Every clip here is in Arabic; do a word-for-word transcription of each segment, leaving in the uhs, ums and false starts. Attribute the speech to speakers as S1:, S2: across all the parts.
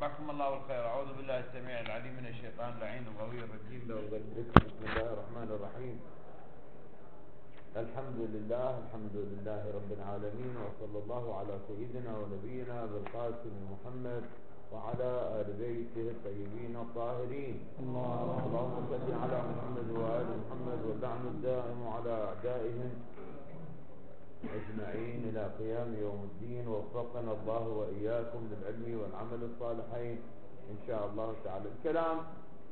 S1: جزاكم الله الخير. أعوذ بالله السميع العليم من الشيطان اللعين الغوي الرجيم.
S2: بسم الله الرحمن الرحيم. الحمد لله الحمد لله رب العالمين، وصلى الله على سيدنا ونبينا بالقاسم محمد وعلى آل بيته الطيبين الطاهرين. اللهم صل على محمد وآل محمد، واللعن الدائم على أعدائهم أجمعين إلى قيام يوم الدين. ووفقنا الله وإياكم للعلم والعمل الصالحين إن شاء الله تعالى. الكلام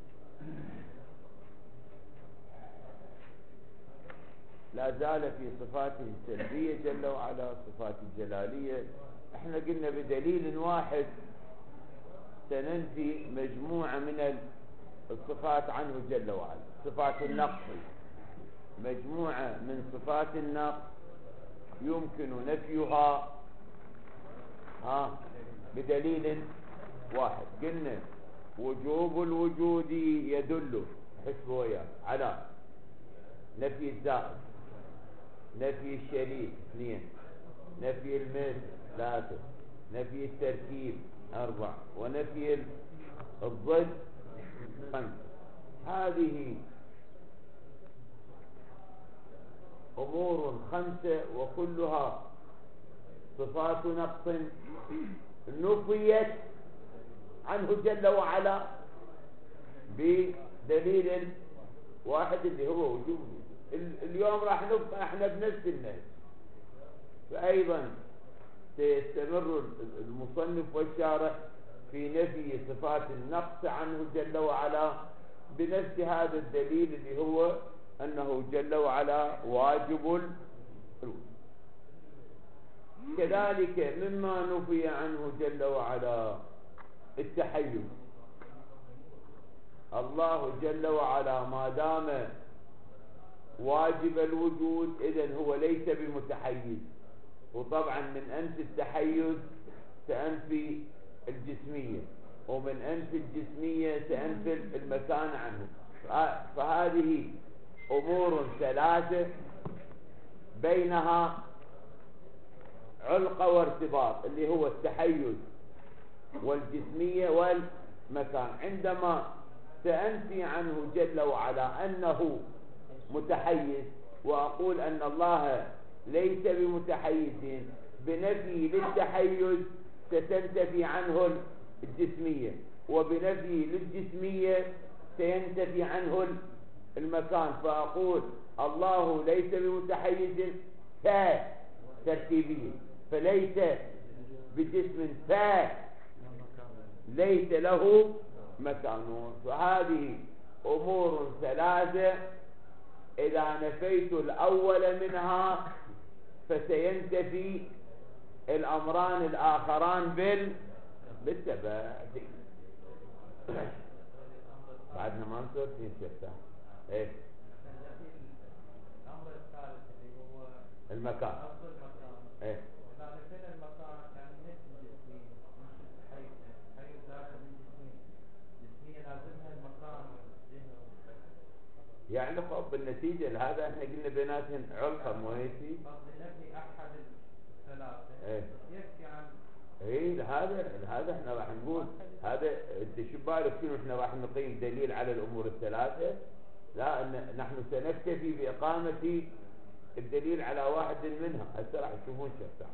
S2: لا زال في صفاته السلبية جل وعلا، صفات الجلالية. احنا قلنا بدليل واحد سننفي مجموعة من الصفات عنه جل وعلا. صفات النقص، مجموعة من صفات النقص يمكن نفيها ها بدليل واحد. قلنا وجوب الوجود يدل حسب وياه على نفي الزائد، نفي الشريك اثنين، نفي المثل ثلاثة، نفي التركيب أربعة، ونفي الضد خمسة. هذه أمور خمسة وكلها صفات نقص نفيت عنه جل وعلا بدليل واحد اللي هو وجوب. اليوم راح نبقى احنا بنفس النهج، فأيضا سيستمر المصنف والشارح في نفي صفات النقص عنه جل وعلا بنفس هذا الدليل اللي هو أنه جل وعلا واجب الوجود. كذلك مما نفي عنه جل وعلا التحيز. الله جل وعلا ما دام واجب الوجود إذن هو ليس بمتحيز. وطبعا من أنف التحيز سأنفي الجسمية، ومن أنف الجسمية سأنفي المكان عنه. فهذه أمور ثلاثة بينها علقة وارتباط، اللي هو التحيز والجسمية والمكان. عندما سأنفي عنه جل وعلا أنه متحيز وأقول أن الله ليس بمتحيز، بنفي للتحيز ستنتفي عنه الجسمية، وبنفي للجسمية سينتفي عنه المكان. فأقول الله ليس بمتحيز فترتيبية، فليس بجسم فليس له مكان. فهذه أمور ثلاثة إذا نفيت الأول منها فسينتفي الأمران الآخران بال بالتبادل. بعدنا ما نصير نشوفها. ايه
S3: الأمر الثالث اللي هو
S2: المكان.
S3: أفضل مكان.
S2: ايه
S3: إذا نفينا المكان يعني نفس الجسمية، حيث حيث داخل الجسمية، الجسمية لازمها المكان والذهن والفكر.
S2: يعني خب بالنتيجة لهذا احنا قلنا بيناتهم علقة مويتي.
S3: قصد نفي أحد الثلاثة
S2: ايه
S3: يحكي عن
S2: ايه هذا هذا احنا راح نقول هذا. انت شو بالك شنو احنا راح نقيم دليل على الامور الثلاثة؟ لا، ان نحن سنكتفي باقامة الدليل على واحد منها. هسه راح تشوفون شفتها.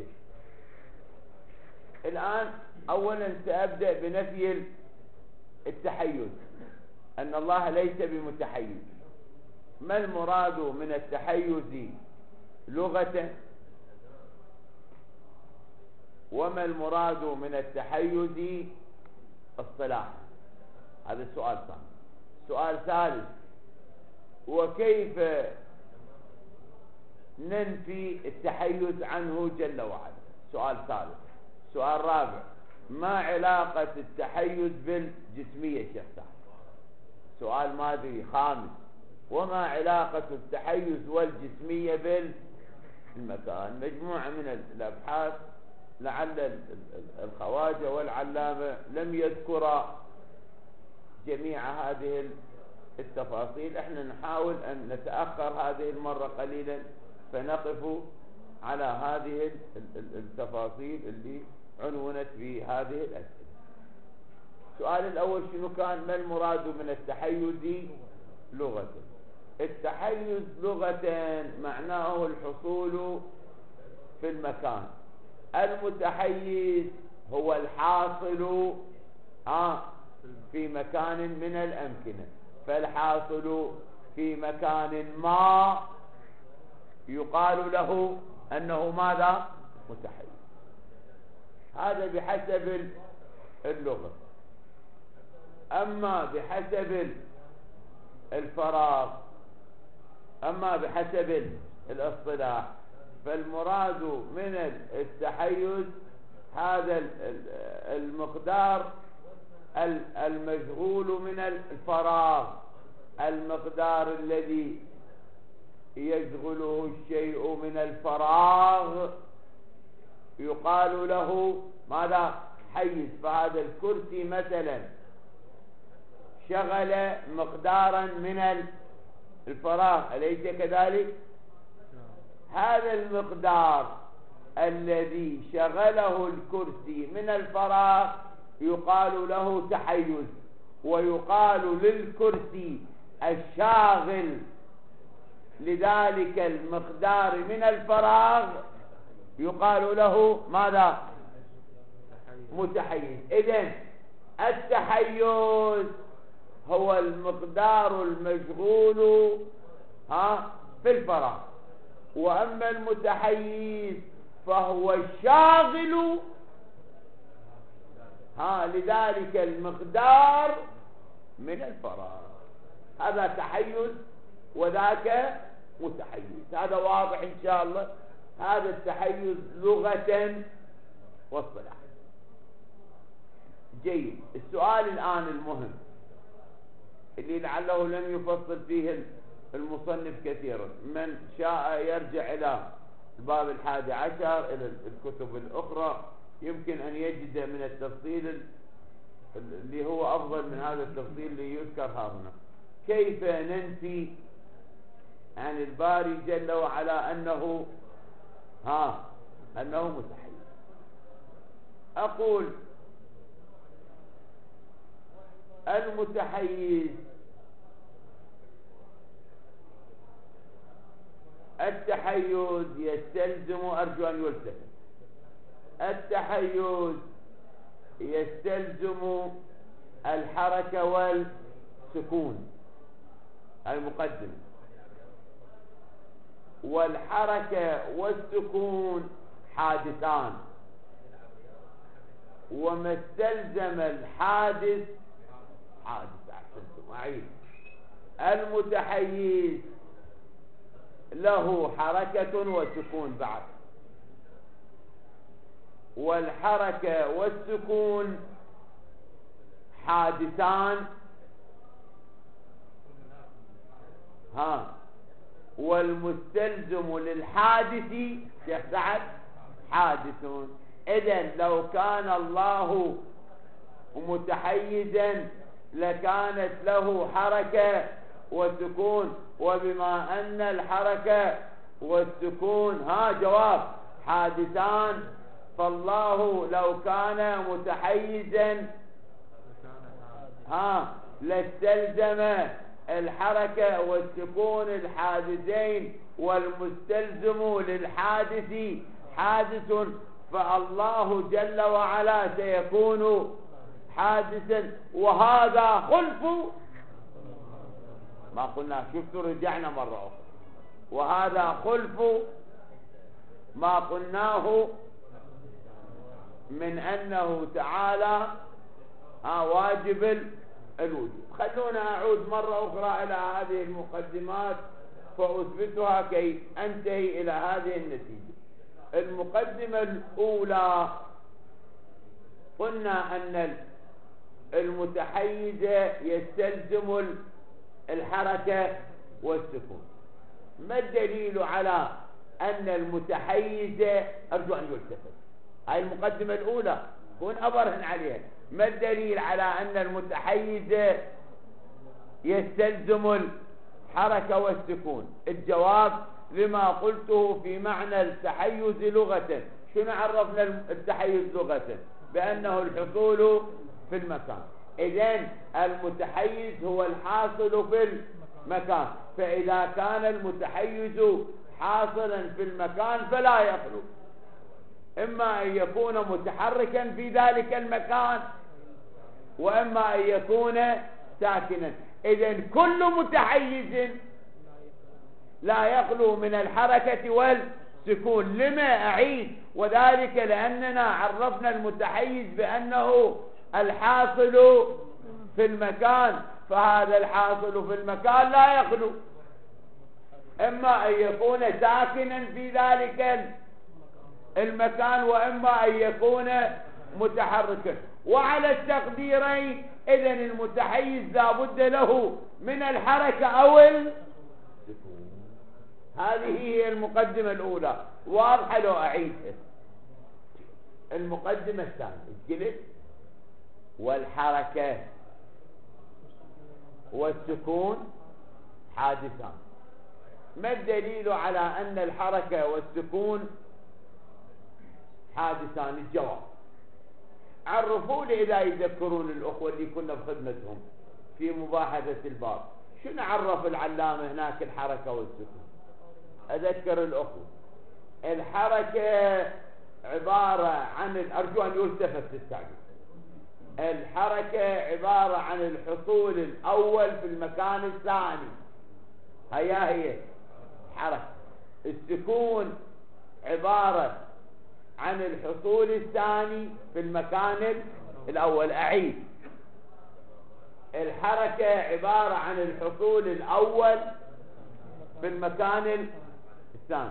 S2: الان اولا سابدأ بنفي التحيز، ان الله ليس بمتحيز. ما المراد من التحيز لغة، وما المراد من التحيز اصطلاحا؟ هذا السؤال ثاني. سؤال ثالث، وكيف ننفي التحيز عنه جل وعلا؟ سؤال ثالث. سؤال رابع، ما علاقة التحيز بالجسمية شيخ؟ سؤال ماذي خامس، وما علاقة التحيز والجسمية بالمكان؟ مجموعة من الأبحاث لعل الخواجة والعلامة لم يذكر جميع هذه التفاصيل. احنا نحاول ان نتأخر هذه المرة قليلا فنقف على هذه التفاصيل اللي عنونت في هذه الأسئلة. السؤال الأول شنو كان؟ ما المراد من التحيز لغة؟ التحيز لغة معناه الحصول في المكان. المتحيز هو الحاصل آه في مكان من الأمكنة، فالحاصل في مكان ما يقال له أنه ماذا؟ متحيز. هذا بحسب اللغة. أما بحسب الفراغ، أما بحسب الاصطلاح، فالمراد من التحيز هذا المقدار المشغول من الفراغ، المقدار الذي يشغله الشيء من الفراغ يقال له ماذا؟ حيز. فهذا الكرسي مثلا شغل مقدارا من الفراغ، أليس كذلك؟ هذا المقدار الذي شغله الكرسي من الفراغ يقال له تحيز. ويقال للكرسي الشاغل لذلك المقدار من الفراغ يقال له ماذا؟ متحيز. إذن التحيز هو المقدار المشغول ها في الفراغ، وأما المتحيز فهو الشاغل ها لذلك المقدار من الفراغ. هذا تحيز وذاك متحيز. هذا واضح إن شاء الله. هذا التحيز لغة واصطلاحا. جيد. السؤال الآن المهم اللي لعله لم يفصل فيه المصنف كثيرا، من شاء يرجع إلى الباب الحادي عشر إلى الكتب الأخرى يمكن أن يجد من التفصيل اللي هو أفضل من هذا التفصيل اللي يذكر ها هنا. كيف ننفي عن الباري جل وعلا أنه ها أنه متحيز؟ أقول المتحيز التحيز يستلزم، أرجو أن يلتفت، التحيز يستلزم الحركة والسكون المقدم، والحركة والسكون حادثان، وما استلزم الحادث حادث. أحسنتم. أعيد. المتحيز له حركة وسكون بعد، والحركة والسكون حادثان ها، والمستلزم للحادث شيخ سعد حادثون. إذن لو كان الله متحيزا لكانت له حركة وسكون، وبما أن الحركة والسكون ها جواب حادثان، فالله لو كان متحيزا ها لاستلزم الحركة والسكون الحادثين، والمستلزم للحادث حادث، فالله جل وعلا سيكون حادثا. وهذا خلف ما قلنا، شفتوا رجعنا مرة أخرى، وهذا خلف ما قلناه من أنه تعالى واجب الوجود. خلونا أعود مرة أخرى إلى هذه المقدمات فأثبتها كي أنتهي إلى هذه النتيجة. المقدمة الأولى قلنا أن المتحيز يستلزم الحركة والسكون. ما الدليل على أن المتحيز، أرجو أن يلتفت، هاي المقدمة الأولى كون أبرهن عليها. ما الدليل على أن المتحيز يستلزم الحركة والسكون؟ الجواب لما قلته في معنى التحيز لغة. شنو عرفنا التحيز لغة؟ بأنه الحصول في المكان. إذن المتحيز هو الحاصل في المكان، فإذا كان المتحيز حاصلا في المكان فلا يخلو، إما أن يكون متحركا في ذلك المكان وإما أن يكون ساكنا. إذن كل متحيز لا يخلو من الحركة والسكون. لما أعيد؟ وذلك لأننا عرفنا المتحيز بأنه الحاصل في المكان، فهذا الحاصل في المكان لا يخلو، إما أن يكون ساكنا في ذلك المكان وإما أن يكون متحركا. وعلى التقديرين إذن المتحيز لا بد له من الحركة أو السكون. هذه هي المقدمة الأولى، واضحة لو أعيدها. المقدمة الثانية: الجلد والحركة والسكون حادثان. ما الدليل على أن الحركة والسكون حادثان؟ الجواب: عرفوا لي إذا يذكرون الأخوة اللي كنا بخدمتهم في مباحثة الباب، شنو عرف العلامة هناك الحركة والسكون؟ أذكر الأخوة، الحركة عبارة عن، أرجو أن يلتفت للتعبير، الحركة عبارة عن الحصول الأول في المكان الثاني، هيا هي حركة. السكون عبارة عن الحصول الثاني في المكان الأول. أعيد: الحركة عبارة عن الحصول الأول في المكان الثاني،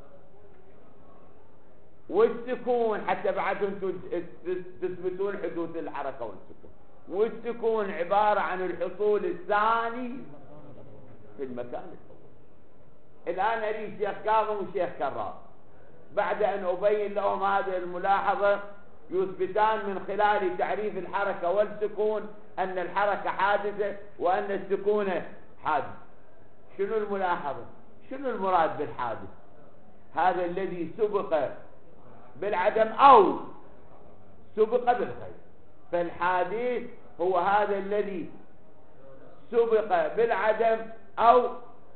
S2: والسكون حتى بعد انتم تثبتون حدوث الحركة والسكون، والسكون عبارة عن الحصول الثاني في المكان الأول. الآن أريد شيخ كاظم وشيخ كرار بعد أن أبين لهم هذه الملاحظة يثبتان من خلال تعريف الحركة والسكون أن الحركة حادثة وأن السكون حادث. شنو الملاحظة؟ شنو المراد بالحادث؟ هذا الذي سبق بالعدم أو سبق بالخير. فالحادث هو هذا الذي سبق بالعدم أو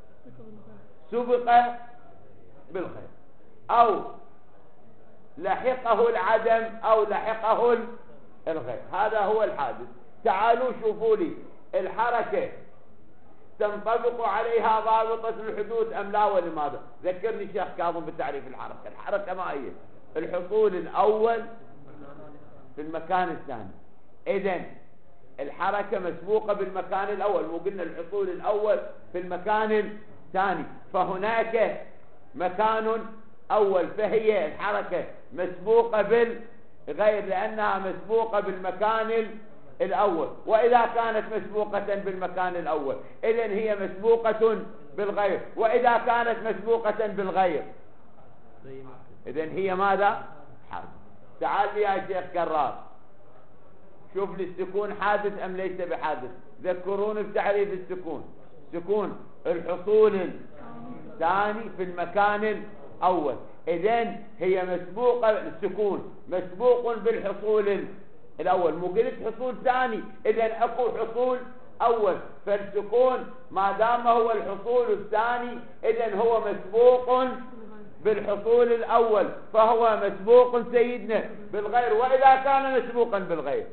S2: سبق بالخير، أو لحقه العدم أو لحقه الغير، هذا هو الحادث. تعالوا شوفوا لي الحركة تنطبق عليها ضابطة الحدوث أم لا ولماذا؟ ذكرني شيخ كاظم بتعريف الحركة. الحركة ما هي؟ الحصول الأول في المكان الثاني. إذن الحركة مسبوقة بالمكان الأول، مو قلنا الحصول الأول في المكان الثاني، فهناك مكان أول، فهي الحركة مسبوقة بالغير لأنها مسبوقة بالمكان الأول. وإذا كانت مسبوقة بالمكان الأول إذن هي مسبوقة بالغير، وإذا كانت مسبوقة بالغير إذن هي ماذا؟ حادث. تعال لي يا شيخ كرار شوف لي السكون حادث أم ليس بحادث. ذكروني بتعريف السكون. سكون الحصول الثاني في المكان الأول. إذن هي مسبوقة، السكون مسبوق بالحصول الأول، مو قلت حصول ثاني، إذن أكو حصول أول، فالسكون ما دام هو الحصول الثاني إذن هو مسبوق بالحصول الأول، فهو مسبوق سيدنا بالغير. وإذا كان مسبوقا بالغير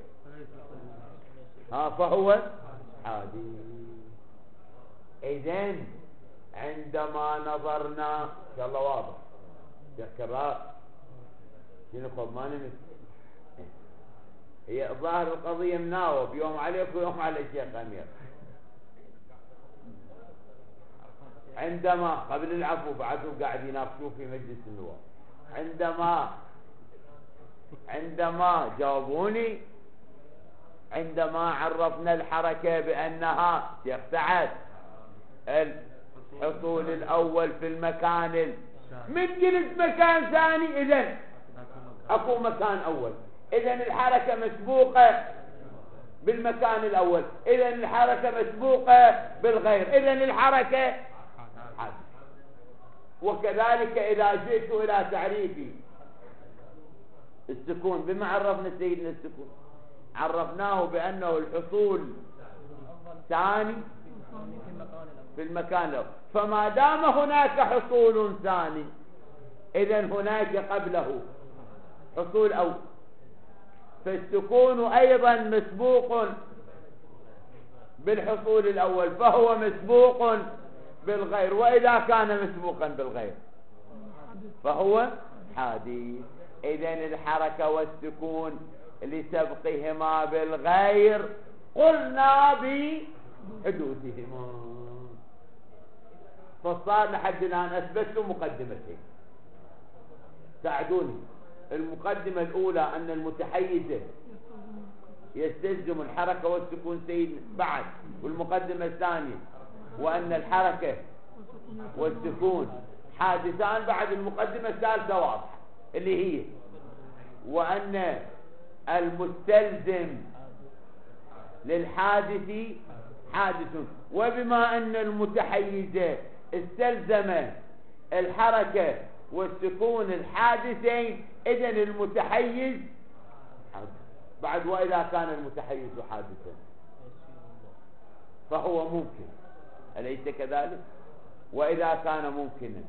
S2: ها فهو حادث. إذن عندما نظرنا إن شاء الله واضح تكرار شنو ما نمس هي ظاهر القضية مناوب، يوم عليك ويوم على الشيخ أمير. عندما قبل العفو بعدهم قاعد يناقشوا في مجلس النواب، عندما عندما جاوبوني عندما عرفنا الحركة بأنها شيخ سعد الحصول الأول في المكان من جلس مكان ثاني، إذن أكو مكان أول، إذن الحركة مسبوقة بالمكان الأول، إذن الحركة مسبوقة بالغير، إذن الحركة حادث. وكذلك إذا جئت إلى تعريف السكون بما عرفنا سيدنا السكون، عرفناه بأنه الحصول ثاني في المكان الأول. فما دام هناك حصول ثاني إذن هناك قبله حصول أول، فالسكون أيضا مسبوق بالحصول الأول، فهو مسبوق بالغير. وإذا كان مسبوقا بالغير فهو حادث. إذن الحركة والسكون لسبقهما بالغير قلنا بحدوثهما. فصار لحد الآن أثبت مقدمتين ساعدوني. المقدمة الأولى أن المتحيز يستلزم الحركة والسكون سيد بعد، والمقدمة الثانية وأن الحركة والسكون حادثان بعد. المقدمة الثالثة واضحة اللي هي وأن المستلزم للحادث حادث. وبما أن المتحيز استلزم الحركة والسكون الحادثين إذن المتحيز حادث بعد. وإذا كان المتحيز حادثا فهو ممكن، أليس كذلك؟ وإذا كان ممكنا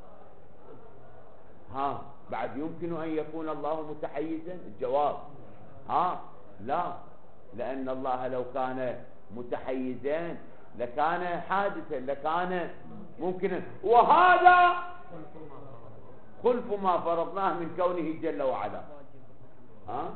S2: ها بعد يمكن أن يكون الله متحيزا؟ الجواب ها لا، لأن الله لو كان متحيزا لكان حادثا، لكان ممكنا. وهذا خلف ما فرضناه من كونه جل وعلا. ها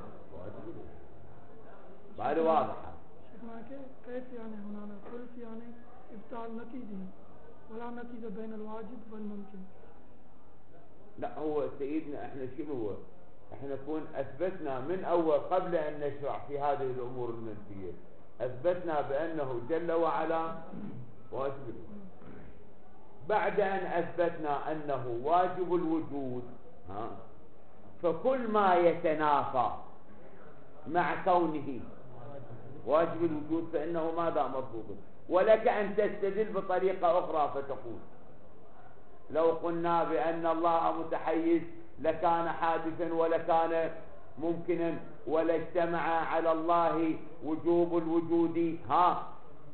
S2: بعد واضحة.
S4: كيف يعني هنا خلف يعني ابطال نقيضه ولا نقيض بين الواجب والممكن؟
S2: لا هو سيدنا احنا شنو هو احنا نكون اثبتنا من اول قبل ان نشرع في هذه الامور المنفية، اثبتنا بانه جل وعلا واجب. بعد ان اثبتنا انه واجب الوجود ها فكل ما يتنافى مع كونه واجب الوجود فانه ماذا مرفوض. ولك ان تستدل بطريقة اخرى فتقول لو قلنا بأن الله متحيز لكان حادثا ولكان ممكنا ولاجتمع على الله وجوب الوجود ها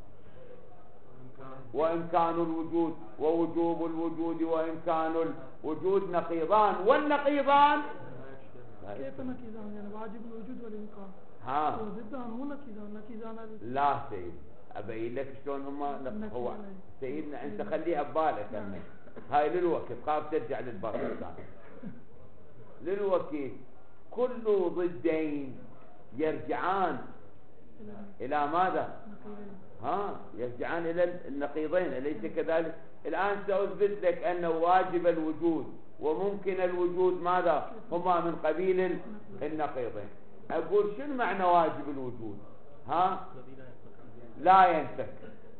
S2: وإمكان الوجود ووجوب الوجود وإمكان الوجود نقيضان، والنقيضان
S4: كيف نقيضان؟ يعني واجب الوجود والإمكان
S2: ها
S4: ضدان مو نقيضان. نقيضان
S2: لا سيد أبين لك شلون هم. هو سيدنا أنت خليها ببالك أنه هاي للوقت خاف ترجع للبركة للوقت كل ضدين يرجعان إلى ماذا؟ ها يرجعان إلى النقيضين أليس كذلك؟ الآن سأثبت لك أن واجب الوجود وممكن الوجود ماذا؟ هما من قبيل النقيضين. أقول شنو معنى واجب الوجود؟ ها لا ينفك.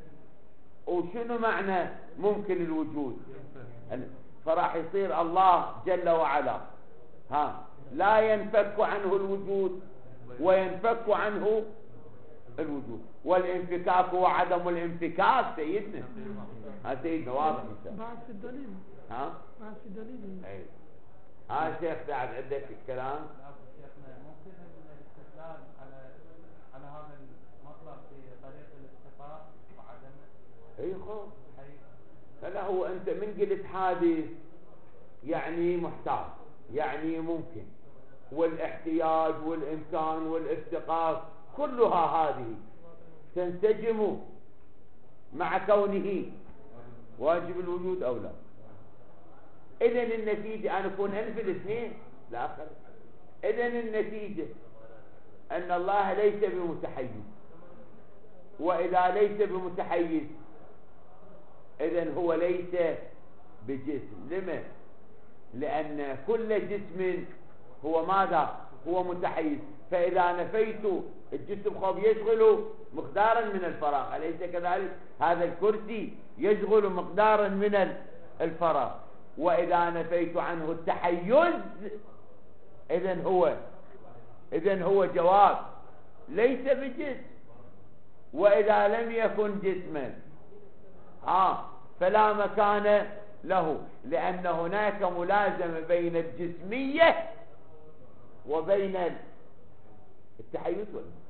S2: وشنو معنى ممكن الوجود؟ فراح يصير الله جل وعلا ها لا ينفك عنه الوجود وينفك عنه الوجود. والانفكاك هو عدم الانفكاك سيدنا. ها سيدنا واضح
S4: بعد في الدليل
S2: ها
S4: بعد في الدليل
S2: اي ها شيخ بعد عندك الكلام.
S3: ممكن الاستدلال على على هذا المطلب في طريق الاستقرار وعدم
S2: اي خو هلا هو انت من قلت حادث يعني محتاج يعني ممكن والاحتياج والامكان والافتقار كلها هذه تنسجم مع كونه واجب الوجود او لا. اذن النتيجة انا اكون انفي الاثنين لاخر. اذن النتيجة ان الله ليس بمتحيز، واذا ليس بمتحيز إذن هو ليس بجسم. لما؟ لأن كل جسم هو ماذا؟ هو متحيز. فإذا نفيت الجسم خب يشغل مقدارا من الفراغ أليس كذلك؟ هذا الكرسي يشغل مقدارا من الفراغ. وإذا نفيت عنه التحيز إذن هو إذن هو جواب ليس بجسم. وإذا لم يكن جسما ها فلا مكان له، لأن هناك ملازمة بين الجسمية وبين التحيز والمكان.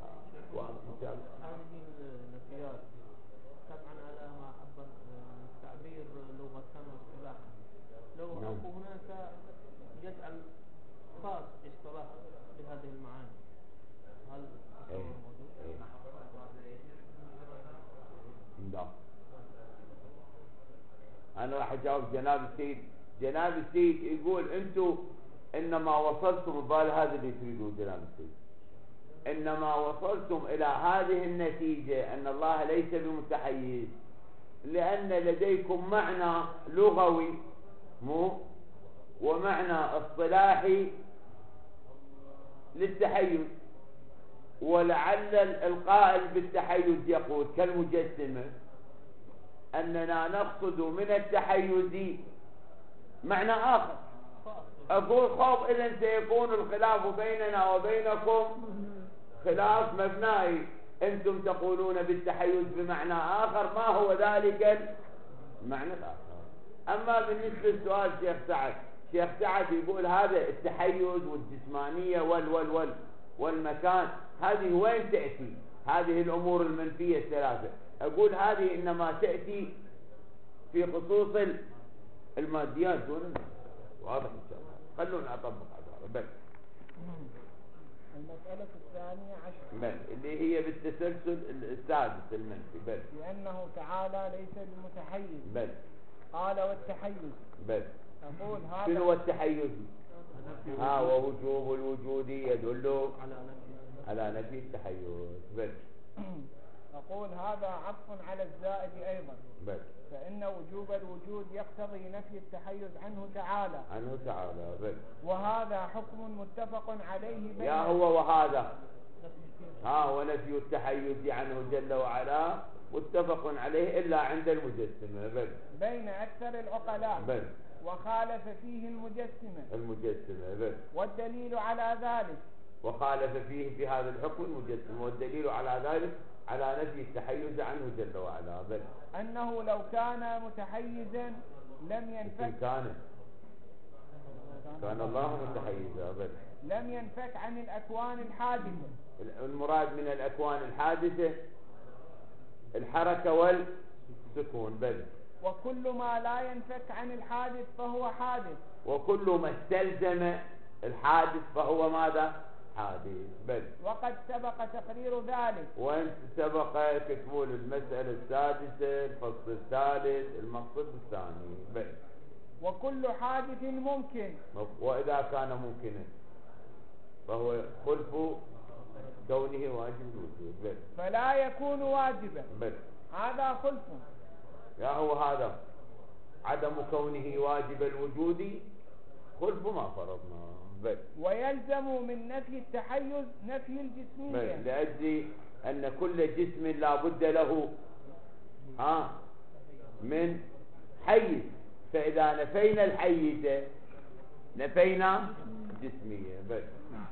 S2: واضح إن شاء الله.
S5: هذه النفيات طبعا على ما عبر تعبير لغة واصطلاحا. لو
S2: نعم.
S5: أكو هناك يجعل خاص اصطلاح بهذه المعاني، هل
S2: إيه.
S5: تصور موجود؟
S2: إيه. لا. أنا راح أجاوب جناب السيد. جناب السيد يقول أنتم إنما وصلتم بال هذا اللي تريدون جناب السيد، إنما وصلتم إلى هذه النتيجة أن الله ليس بمتحيز لأن لديكم معنى لغوي مو ومعنى اصطلاحي للتحيز، ولعل القائل بالتحيز يقول كالمجسمة أننا نقصد من التحيز معنى آخر. أقول خوف إذن سيكون الخلاف بيننا وبينكم خلاف مبنائي، أنتم تقولون بالتحيز بمعنى آخر ما هو ذلك المعنى الآخر. أما بالنسبة لسؤال شيخ سعد، شيخ سعد يقول هذا التحيز والجسمانية وال وال وال والمكان هذه وين تأتي؟ هذه الأمور المنفية الثلاثة أقول هذه إنما تأتي في خصوص الماديات دون واضح إن شاء الله. خلونا أطبق هذا بل.
S6: المسألة الثانية عشر
S2: بل اللي هي بالتسلسل السادس المنفي بل
S6: لأنه تعالى ليس بمتحيز.
S2: بل
S6: قال والتحيز.
S2: بل
S6: أقول هذا
S2: شنو هو التحيز؟ ها ووجوب الوجود يدل على نفي التحيز. بل
S6: أقول هذا عطف على الزائد أيضا.
S2: بل
S6: فإن وجوب الوجود يقتضي نفي التحيز عنه تعالى
S2: عنه تعالى. بل
S6: وهذا حكم متفق عليه بين
S2: يا هو وهذا ها ونفي التحيز عنه جل وعلا متفق عليه إلا عند المجسمة. بل
S6: بين أكثر العقلاء.
S2: بل
S6: وخالف فيه المجسمة.
S2: المجسمة. بل
S6: والدليل على ذلك
S2: وخالف فيه في هذا الحكم المجسمة والدليل على ذلك على نفي التحيز عنه جل وعلا. بل
S6: أنه لو كان متحيزا لم ينفك
S2: كان كان الله متحيزا. بل
S6: لم ينفك عن الأكوان الحادثة.
S2: المراد من الأكوان الحادثة الحركة والسكون. بل
S6: وكل ما لا ينفك عن الحادث فهو حادث.
S2: وكل ما استلزم الحادث فهو ماذا؟ حادث. بل
S6: وقد سبق تقرير ذلك.
S2: وانت سبق كتبوا المسألة السادسة الفصل الثالث المقصد الثاني. بل
S6: وكل حادث ممكن.
S2: وإذا كان ممكنا فهو خلف كونه واجب الوجود. بل
S6: فلا يكون واجبا.
S2: بل
S6: هذا خلف.
S2: يا هو هذا عدم كونه واجب الوجود خلف ما فرضنا. بل
S6: ويلزم من نفي التحيز نفي الجسمية.
S2: بل لأجل أن كل جسم لا بد له ها من حيز، فإذا نفينا الحيز نفينا الجسمية. بل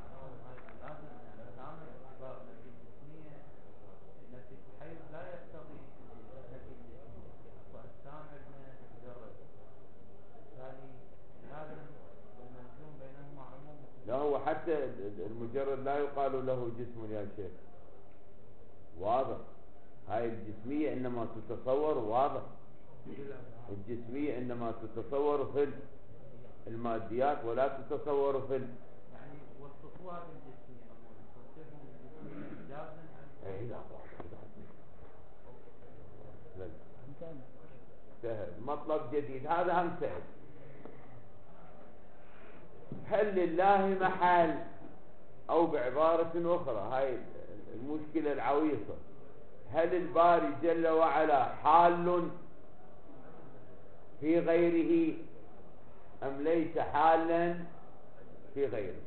S2: لا هو حتى المجرد لا يقال له جسم يا شيخ. واضح هاي الجسمية إنما تتصور. واضح الجسمية إنما تتصور في الماديات ولا تتصور في ال...
S3: يعني وصفوها بالجسمية توصيفهم بالجسمية جازم.
S2: اي لا لا سهل مطلب جديد هذا هم سهل. هل لله محل او بعبارة اخرى هاي المشكلة العويصة، هل الباري جل وعلا حال في غيره ام ليس حالا في غيره؟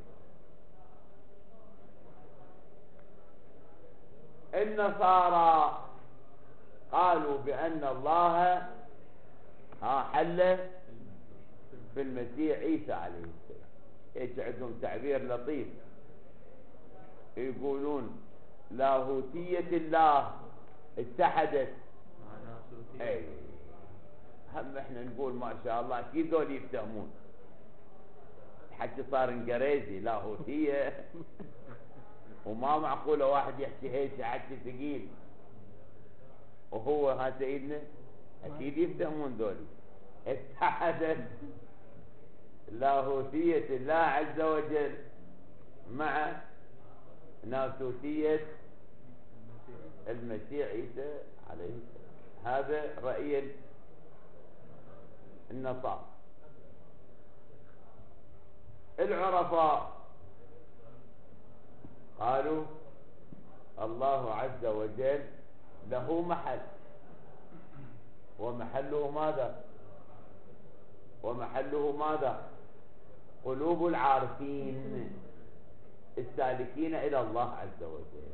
S2: النصارى قالوا بأن الله ها حل في المسيح عيسى عليه السلام. ايش عندهم تعبير لطيف يقولون لاهوتية الله اتحدت. اي هم احنا نقول ما شاء الله اكيد ذول يفتهمون الحكي صار انجريزي لاهوتية وما معقولة واحد يحكي هيك حكي ثقيل وهو ها سيدنا أكيد يفهمون دولي. اتحدت لاهوتية الله عز وجل مع ناسوتية المسيح عيسى عليه السلام. هذا رأي النصارى. العرفاء قالوا الله عز وجل له محل، ومحله ماذا؟ ومحله ماذا؟ قلوب العارفين السالكين إلى الله عز وجل.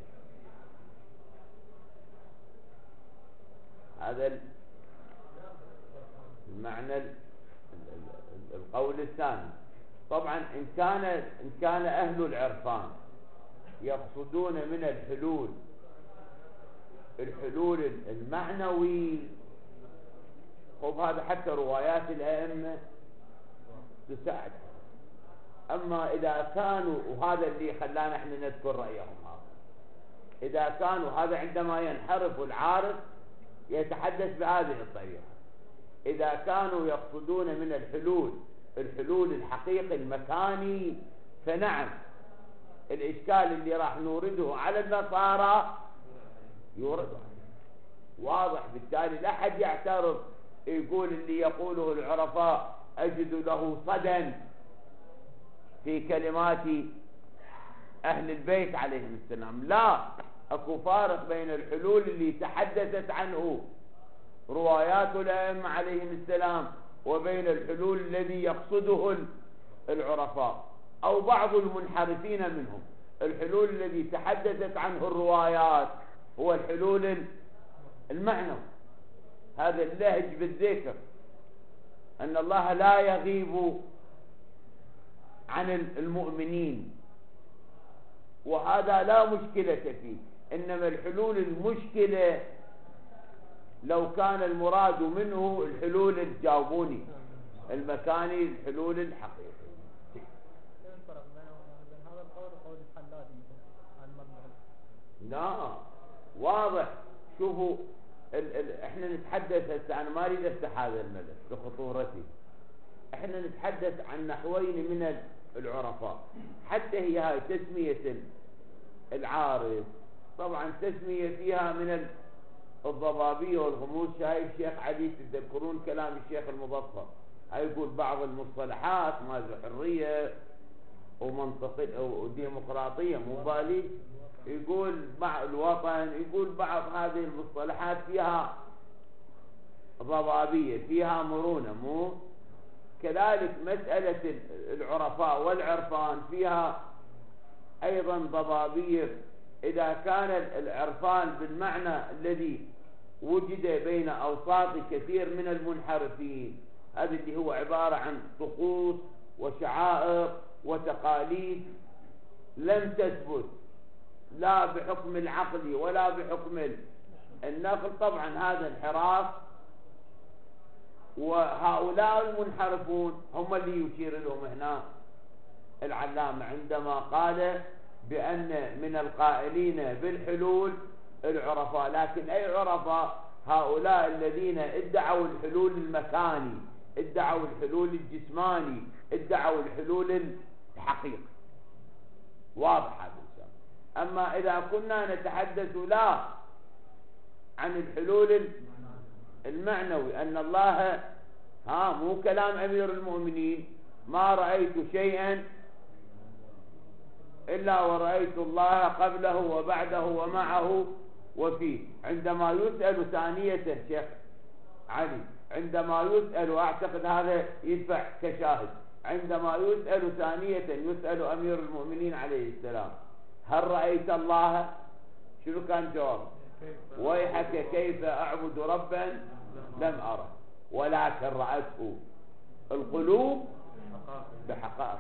S2: هذا المعنى القول الثاني. طبعا إن كان إن كان أهل العرفان يقصدون من الحلول الحلول المعنوي، خب هذا حتى روايات الأئمة تساعد. أما إذا كانوا، وهذا اللي خلانا احنا نذكر رأيهم هذا، إذا كانوا هذا عندما ينحرف العارف يتحدث بهذه الطريقة، إذا كانوا يقصدون من الحلول الحلول الحقيقي المكاني فنعم الإشكال اللي راح نورده على النصارى يورد واضح. بالتالي لا أحد يعترض يقول اللي يقوله العرفاء أجد له صدى في كلمات أهل البيت عليهم السلام. لا، أكو فارق بين الحلول اللي تحدثت عنه روايات الأئمة عليهم السلام وبين الحلول الذي يقصده العرفاء أو بعض المنحرفين منهم. الحلول الذي تحدثت عنه الروايات هو الحلول المعنوي، هذا اللهج بالذكر، أن الله لا يغيب عن المؤمنين، وهذا لا مشكلة فيه. إنما الحلول المشكلة لو كان المراد منه الحلول الجاوبوني المكاني، الحلول الحقيقية. لا واضح. شوفوا ال ال احنا نتحدث هسه، انا ما اريد افتح هذا الملف لخطورته، احنا نتحدث عن نحوين من العرفاء. حتى هي هاي تسمية العارف طبعا تسمية فيها من الضبابية والغموس. شايف الشيخ علي تذكرون كلام الشيخ المظفر، يقول بعض المصطلحات ما حرية ومنطقية وديمقراطية مو بالي، يقول مع الوطن، يقول بعض هذه المصطلحات فيها ضبابية فيها مرونة. مو كذلك مسألة العرفاء والعرفان فيها أيضا ضبابية. إذا كان العرفان بالمعنى الذي وجد بين أوساط كثير من المنحرفين، هذا اللي هو عبارة عن طقوس وشعائر وتقاليد لم تثبت لا بحكم العقل ولا بحكم النقل، طبعا هذا انحراف. وهؤلاء المنحرفون هم اللي يشير لهم هنا العلامة عندما قال بأن من القائلين بالحلول العرفاء. لكن أي عرفاء؟ هؤلاء الذين ادعوا الحلول المكاني، ادعوا الحلول الجسماني، ادعوا الحلول الحقيقي. واضح هذا الشيء. أما إذا كنا نتحدث لا عن الحلول المعنوي، أن الله ها مو كلام أمير المؤمنين، ما رأيت شيئا إلا ورأيت الله قبله وبعده ومعه وفيه. عندما يسأل ثانية شيخ علي، عندما يسأل، وأعتقد هذا يدفع كشاهد، عندما يسأل ثانية يسأل أمير المؤمنين عليه السلام هل رأيت الله؟ شنو كان جواب؟ ويحك كيف أعبد ربا لم أره ولكن رأته القلوب بحقائق.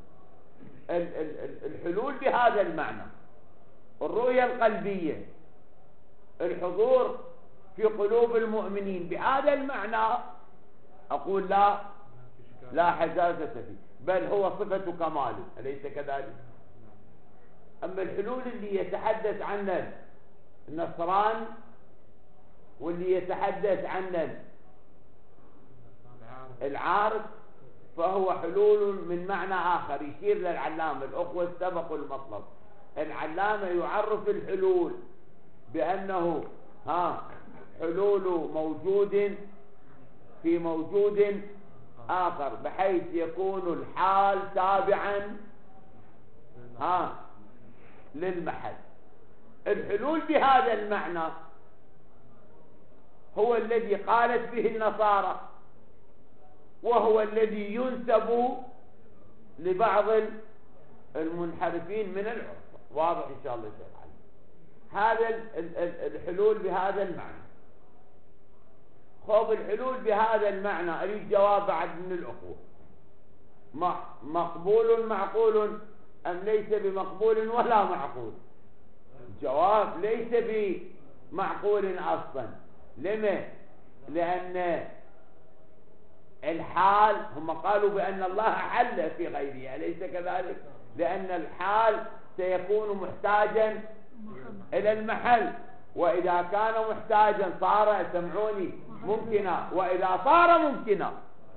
S2: الحلول بهذا المعنى، الرؤية القلبية، الحضور في قلوب المؤمنين بهذا المعنى، أقول لا لا حزازة فيه، بل هو صفة كمال، أليس كذلك؟ أما الحلول اللي يتحدث عنها النصران واللي يتحدث عنها العارف فهو حلول من معنى آخر يشير للعلامة. الأخوة استبقوا المطلب. العلامة يعرف الحلول بأنه ها حلول موجود في موجود آخر، بحيث يكون الحال تابعا ها للمحل. الحلول بهذا المعنى هو الذي قالت به النصارى، وهو الذي ينسب لبعض المنحرفين من العرف. واضح إن شاء الله شيخ علي؟ هذا الحلول بهذا المعنى. خوف الحلول بهذا المعنى أريد جواب بعد من الأخوة. مقبول معقول أم ليس بمقبول ولا معقول؟ الجواب ليس بمعقول أصلا. لما؟ لأن الحال هم قالوا بأن الله حل في غيره، أليس كذلك؟ لأن الحال سيكون محتاجا إلى المحل، وإذا كان محتاجا صار سمعوني ممكنا، وإذا صار ممكنا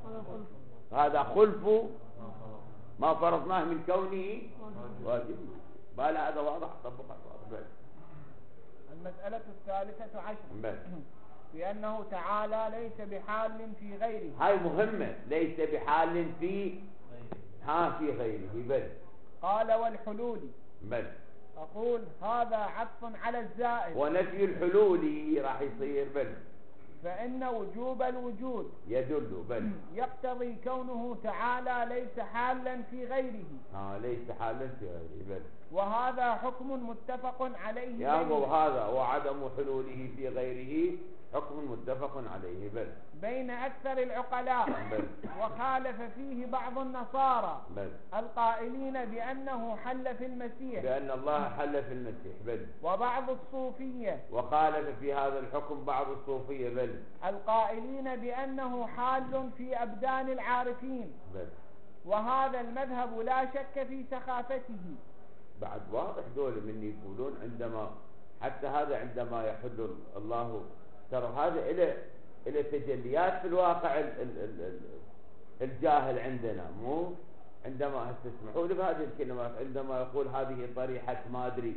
S2: هذا خلف ما فرضناه من كونه واجب. بل هذا واضح. طبقا واضح.
S6: المسألة الثالثة عشر بأنه تعالى ليس بحال في غيره.
S2: هاي مهمة. ليس بحال في ها في غيره. بل
S6: قال والحلول.
S2: بل
S6: أقول هذا عطف على الزائد،
S2: ونفي الحلول راح يصير بل،
S6: فإن وجوب الوجود
S2: يدل بل
S6: يقتضي كونه تعالى ليس حالا في غيره.
S2: ها ليس حالا في غيره بل،
S6: وهذا حكم متفق عليه.
S2: يا أبو هذا وعدم حلوله في غيره حكم متفق عليه بل
S6: بين أكثر العقلاء
S2: بل.
S6: وخالف فيه بعض النصارى
S2: بل
S6: القائلين بأنه حل في المسيح،
S2: بأن الله حل في المسيح بل،
S6: وبعض الصوفية
S2: وخالف في هذا الحكم بعض الصوفية بل،
S6: القائلين بأنه حال في أبدان العارفين
S2: بل.
S6: وهذا المذهب لا شك في سخافته.
S2: بعد واضح دول من يقولون عندما حتى هذا عندما يحل الله، ترى هذا إلى إلى تجليات في الواقع ال ال ال الجاهل عندنا. مو عندما تسمحوا لي بهذه الكلمات، عندما يقول هذه طريحة ما أدري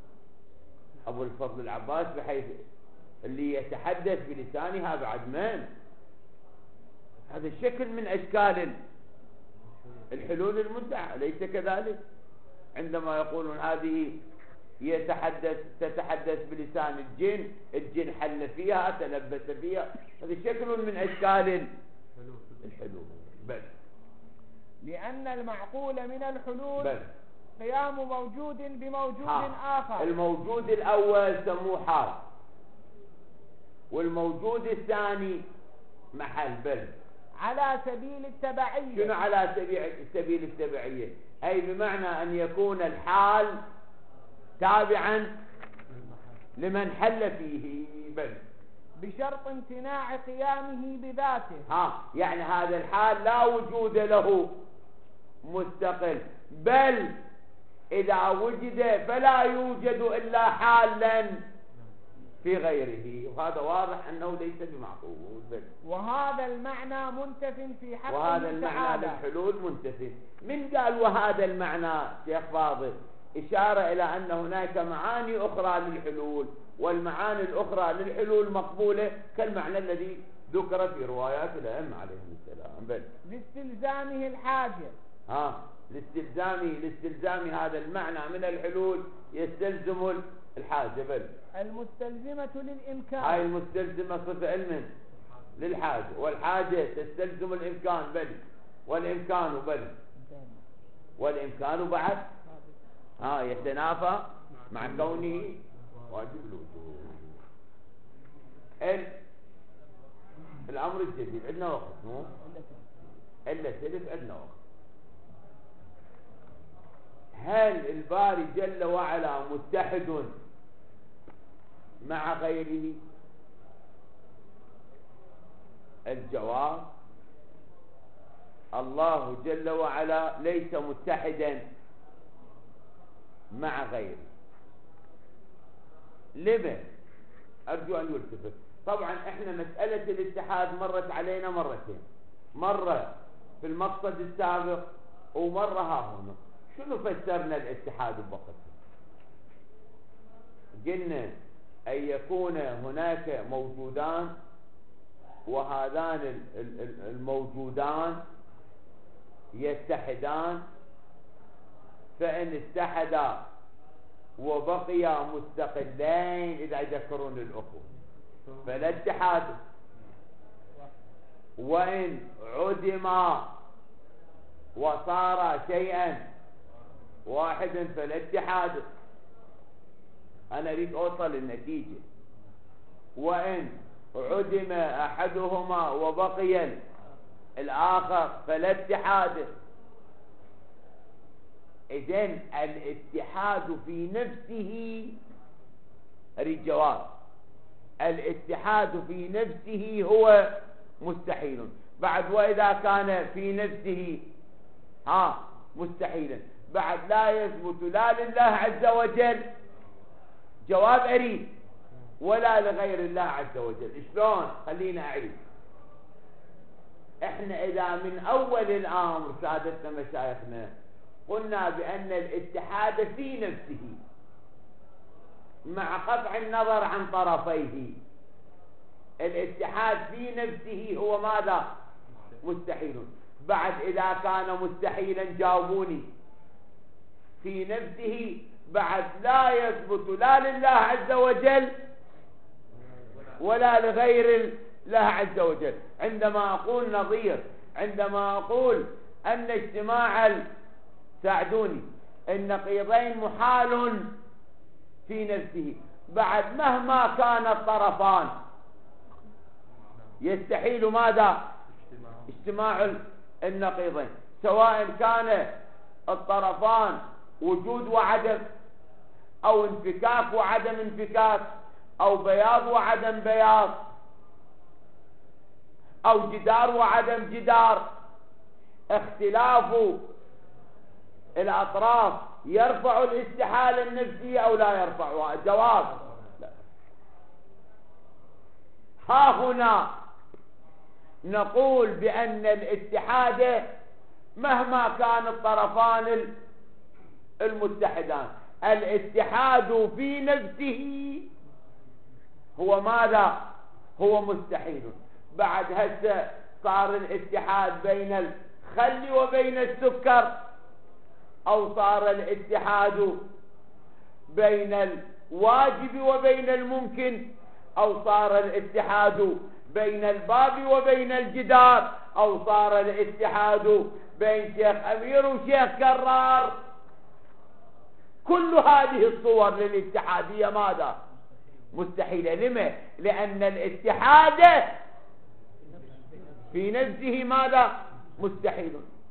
S2: أبو الفضل العباس، بحيث اللي يتحدث بلسانها بعد من هذا الشكل من أشكال الحلول المدعى، أليس كذلك؟ عندما يقولون هذه يتحدث تتحدث بلسان الجن، الجن حل فيها تلبس فيها، هذا شكل من أشكال الحلول بل،
S6: لأن المعقول من الحلول
S2: بل.
S6: قيام موجود بموجود
S2: ها.
S6: آخر.
S2: الموجود الأول سموه حال، والموجود الثاني محل بل،
S6: على سبيل التبعية.
S2: شنو على سبيل سبيل التبعية؟ أي بمعنى أن يكون الحال تابعا لمن حل فيه بل،
S6: بشرط امتناع قيامه بذاته.
S2: ها يعني هذا الحال لا وجود له مستقل، بل إذا وجد فلا يوجد إلا حالا في غيره، وهذا واضح أنه ليس بمعقول بل.
S6: وهذا المعنى منتف في حقه
S2: وهذا المعنى
S6: تعالى.
S2: للحلول منتف. من قال وهذا المعنى شيخ فاضل؟ إشارة إلى أن هناك معاني أخرى للحلول، والمعاني الأخرى للحلول مقبولة كالمعنى الذي ذكر في روايات الأئمة عليهم السلام بل.
S6: لاستلزامه الحاجة.
S2: ها لاستلزام لاستلزام هذا المعنى من الحلول يستلزم الحاجة بل،
S6: المستلزمة للإمكان.
S2: هاي المستلزمة صفة علم للحاجة، والحاجة تستلزم الإمكان بل، والإمكان بل، والإمكان بعد ها يتنافى مع كونه واجب الوجود. ال... الأمر الجديد عندنا وقت مو إلا سلف عندنا وقت. هل الباري جل وعلا متحد مع غيره؟ الجواب الله جل وعلا ليس متحدا مع غيره. لما؟ أرجو أن يلتفت. طبعا احنا مسألة الاتحاد مرت علينا مرتين، مرة في المقصد السابق ومرة ها هنا. شنو فسرنا الاتحاد بوقتها؟ قلنا أن يكون هناك موجودان، وهذان الموجودان يتحدان، فإن اتحدا وبقيا مستقلين إذا يذكرون الأخوة فلا اتحاد، وإن عدما وصار شيئا واحدا فلا اتحاد. أنا أريد أوصل النتيجة. وإن عدم أحدهما وبقي الآخر فلا اتحاد. إذن الاتحاد في نفسه، أريد جواب، الاتحاد في نفسه هو مستحيل. بعد وإذا كان في نفسه ها مستحيلا بعد لا يثبت لا لله عز وجل، جواب أريد، ولا لغير الله عز وجل. شلون؟ خلينا أعيد. احنا إذا من أول الأمر سادتنا مشايخنا قلنا بأن الاتحاد في نفسه مع قطع النظر عن طرفيه، الاتحاد في نفسه هو ماذا؟ مستحيل. بعد إذا كان مستحيلا جاوبوني، في نفسه بعد لا يثبت لا لله عز وجل ولا لغير الله عز وجل. عندما أقول نظير، عندما أقول أن اجتماع ال... ساعدوني، النقيضين محال في نفسه، بعد مهما كان الطرفان يستحيل ماذا؟ اجتماع النقيضين، سواء كان الطرفان وجود وعدم، أو انفكاك وعدم انفكاك، أو بياض وعدم بياض، أو جدار وعدم جدار. اختلاف الأطراف يرفع الاستحالة النفسية أو لا يرفعها؟ جواب لا. ها هنا نقول بأن الاتحاد مهما كان الطرفان المتحدان، الاتحاد في نفسه هو ماذا؟ هو مستحيل. بعد هسه صار الاتحاد بين الخل وبين السكر، أو صار الاتحاد بين الواجب وبين الممكن، أو صار الاتحاد بين الباب وبين الجدار، أو صار الاتحاد بين شيخ أمير وشيخ كرار. كل هذه الصور للاتحادية ماذا؟ مستحيلة. لما؟ لأن الاتحاد في نفسه ماذا؟ مستحيل.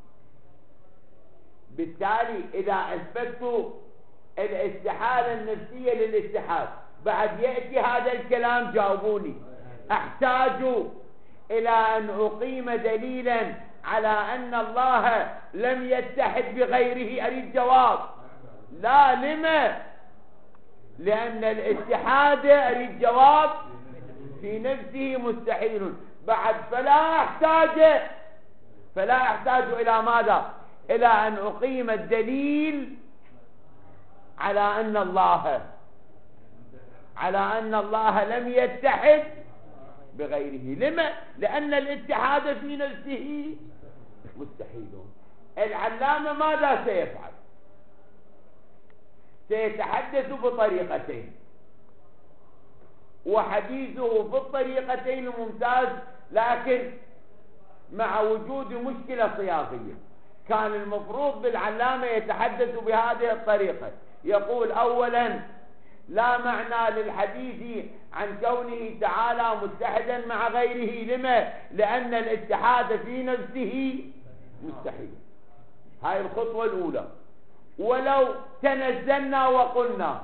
S2: بالتالي إذا أثبتوا الاستحالة النفسية للاتحاد، بعد يأتي هذا الكلام جاوبوني، أحتاج إلى أن أقيم دليلا على أن الله لم يتحد بغيره؟ أريد جواب. لا. لما؟ لأن الاتحاد، أريد جواب، في نفسه مستحيل. بعد فلا أحتاج فلا أحتاج إلى ماذا؟ إلى أن أقيم الدليل على أن الله على أن الله لم يتحد بغيره. لما؟ لأن الاتحاد في نفسه مستحيل. العلامة ماذا سيفعل؟ سيتحدث بطريقتين، وحديثه في الطريقتين ممتاز، لكن مع وجود مشكلة صياغية. كان المفروض بالعلامة يتحدث بهذه الطريقة، يقول أولا لا معنى للحديث عن كونه تعالى متحدا مع غيره. لما؟ لأن الاتحاد في نفسه مستحيل. هاي الخطوة الأولى. ولو تنزلنا وقلنا،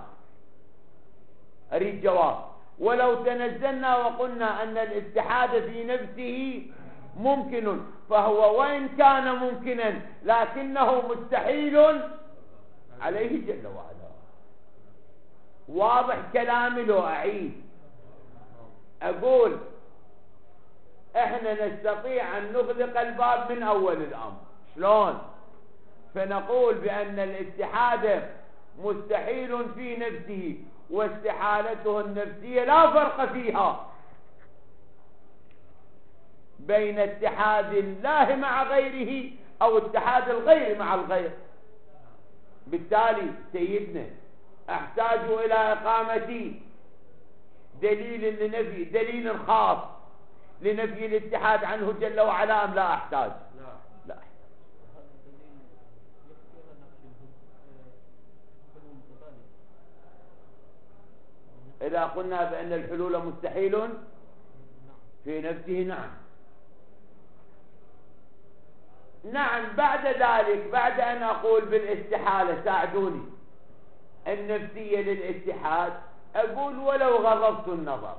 S2: أريد جواب، ولو تنزلنا وقلنا أن الاتحاد في نفسه ممكن، فهو وإن كان ممكنا لكنه مستحيل عليه جل وعلا. واضح كلامي لو أعيد؟ أقول احنا نستطيع أن نغلق الباب من أول الأمر. شلون؟ فنقول بأن الاتحاد مستحيل في نفسه واستحالته النفسية لا فرق فيها بين اتحاد الله مع غيره أو اتحاد الغير مع الغير. بالتالي سيدنا أحتاج إلى إقامة دليل لنفي دليل خاص لنفي الاتحاد عنه جل وعلا أم لا أحتاج؟ لا. إذا قلنا بأن الحلول مستحيل في نفسه نعم. نعم بعد ذلك بعد أن أقول بالاستحالة ساعدوني النفسية للاتحاد أقول ولو غضبت النظر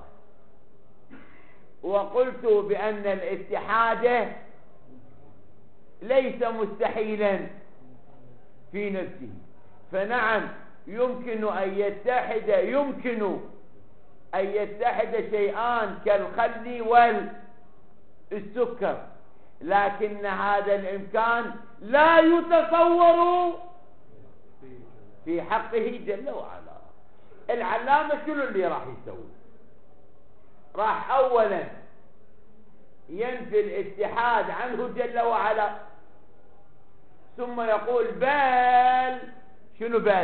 S2: وقلت بأن الاتحاد ليس مستحيلا في نفسه، فنعم يمكن أن يتحد يمكن أن يتحد شيئان كالخل والسكر، لكن هذا الإمكان لا يتصور في حقه جل وعلا. العلامة شنو اللي راح يسوي؟ راح أولا ينفي الاتحاد عنه جل وعلا، ثم يقول بل شنو بل؟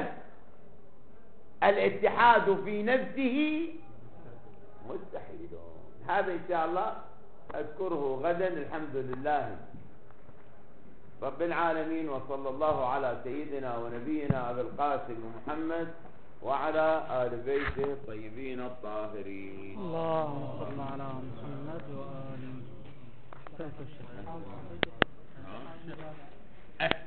S2: الاتحاد في نفسه مستحيل. هذا إن شاء الله أذكره غدا. الحمد لله رب العالمين، وصلى الله على سيدنا ونبينا أبي القاسم محمد وعلى آل بيته الطيبين الطاهرين.
S5: اللهم صل على محمد وآل محمد.